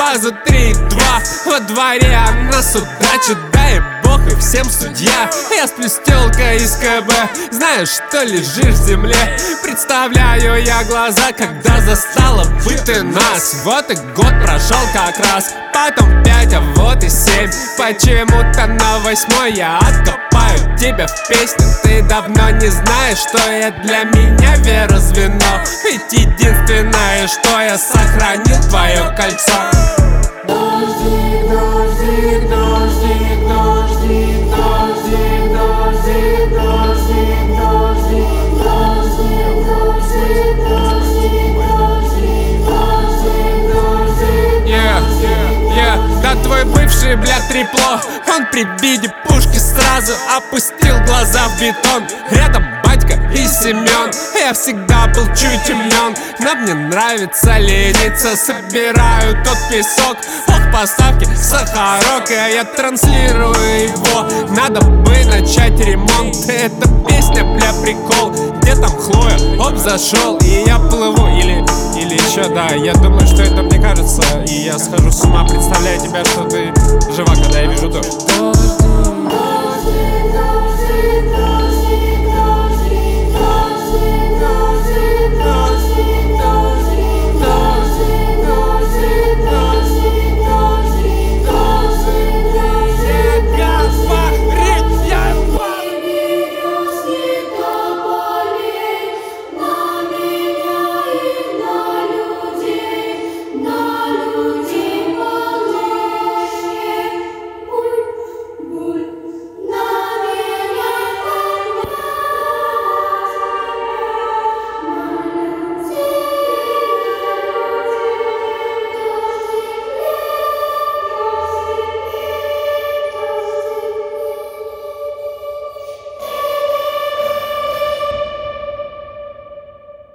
сразу 3-2. Во дворе она судачит, дай бог и всем судья. Я сплю с тёлкой из КБ, знаешь, что лежишь в земле. Представляю я глаза, когда застала бы ты нас. Вот и год прошел как раз, потом 5, а вот и 7. Почему-то на 8 я откопаю тебя в песне. Ты давно не знаешь, что я для меня вера звено. Ведь единственное, что я сохранил твое кольцо. Дождик, дождик, дождик, дождик, дождик, дождик, дождик, дождик, дождик, дождик, дождик. Да твой бывший, бля, трепло. Он при виде пушки сразу опустил глаза в бетон. Рядом батька и Семен. Я всегда был чуть умен, но мне нравится лениться. Собираю тот песок, ох, поставки сахарок, и я транслирую его. Надо бы начать ремонт. Эта песня, бля, прикол. Где там Хлоя? Оп, зашел, и я плыву. Или еще, да, я думаю, что это мне кажется, и я схожу с ума, представляя тебя, что ты жива, когда я вижу дождь.